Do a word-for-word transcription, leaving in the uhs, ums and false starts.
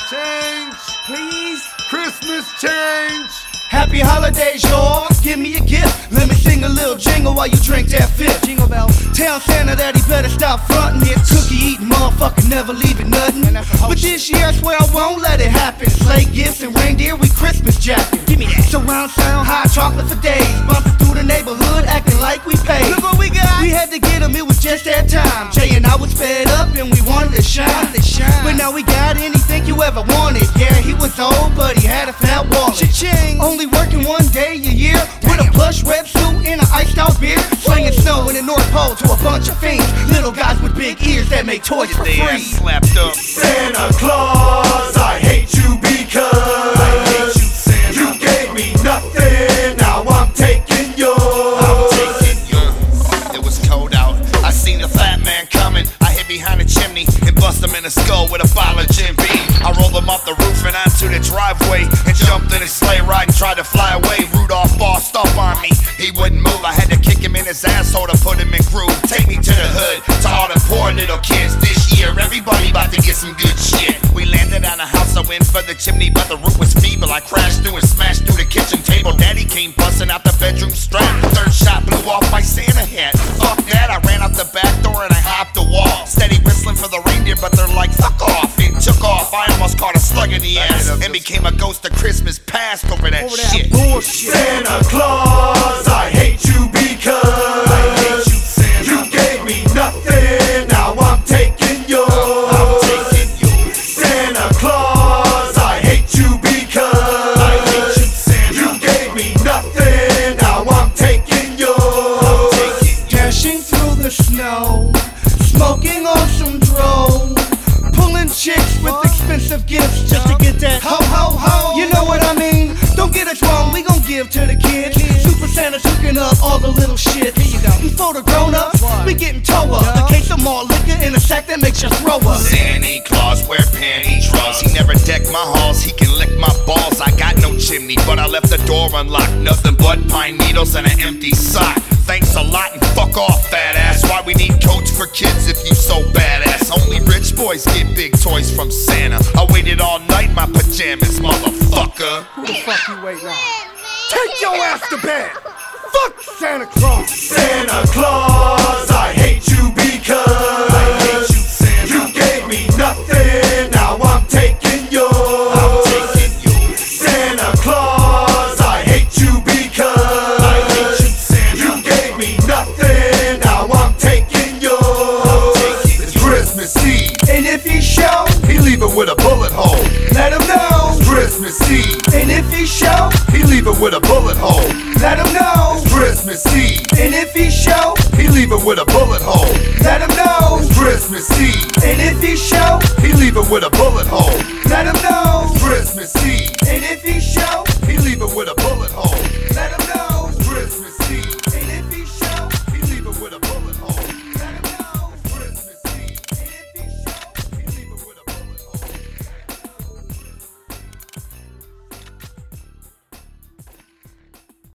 change, please. Christmas change. Happy holidays, y'all. Give me a gift. Let me sing a little jingle while you drink that fifth. Jingle bells. Tell Santa that he better stop frontin' it. Cookie eating motherfucker, never leaving nothing. But this year I swear I won't let it happen. Sleigh gifts and reindeer, we Christmas jackin'. Give me that. Surround sound, hot chocolate for days. Bumping through the neighborhood, acting like we paid. Look what we got. We had to get him, it was just that time. Jay and I was fed up and we wanted to shine. To shine. But now we got anything you ever wanted. Yeah, he was old, but he had a fat wallet. Cha-ching. Only working one day a year. With a plush red suit and an iced out beer. Slinging snow in the North Pole to a bunch of fiends. Little guys with big ears that make toys for free. Slapped up. Santa Claus, I hate you because I hate you, Santa. You gave me nothing, now I'm taking yours. I'm taking yours. It was cold out. I seen the fat man coming. I hid behind a chimney and bust him in the skull with a bottle of Jim Beam. I rolled him off the roof and onto the driveway and jumped in his sleigh ride and tried to fly away. Rudolph bossed up on me. He wouldn't move. I had to kick him in his asshole to put him in groove. Take me to the hood, to all the poor little kids. This year, everybody about to get some good shit. We landed on a house, I went for the chimney, but the roof was feeble. I crashed through and smashed through the kitchen table. Daddy came busting out the bedroom strap. Third shot blew off my Santa hat. Fuck that, I ran out the back door and I hopped the wall. Steady whistling for the reindeer, but they're like, fuck off, and took off. I almost caught a slug in the ass and became a ghost of Christmas past over that, over that shit. Bullshit. Santa Claus, I hate you because I hate you, Santa. You gave me nothing, now I'm taking yours. I'm taking yours. Santa Claus, I hate you because I hate you, Santa. You gave me nothing, now I'm taking yours. I'm taking yours. Dashing through the snow, smoking on some dro, pulling chicks with expensive gifts just to get that ho ho ho. You know what I mean? Don't get us wrong, we gon' give to the kids. Super Santa's hooking up all the little shit. Here you go. Before the grown ups, we getting toe up. A case of malt liquor in a sack that makes you throw up. Santa Claus wear panty draws. He never decked my halls, he can lick my balls. I got no chimney, but I left the door unlocked. Nothing but pine needles and an empty sock. Thanks a lot and fuck off, fat ass. Why we need coats for kids if you so badass? Only rich boys get big toys from Santa. I waited all night in my pajamas, motherfucker. Who the fuck you waiting on? Take your ass to bed. Fuck Santa Claus. Santa Claus, I hate you because I hate you, Santa. You gave me nothing, now I'm taking yours. I'm taking yours. Santa Claus, I hate you because I hate you, Santa. You gave me nothing, now I'm taking yours. I'm taking It's Christmas Eve, And if he show, he leaving with a bullet hole. let him know. It's Christmas Eve, And if he show, he leaving with a bullet hole. let him know. It's Christmas Eve, And if he show, he leaving with a bullet hole. let him know. It's Christmas Eve, And if he show, he leaving with a bullet hole. let him know. Christmas Eve.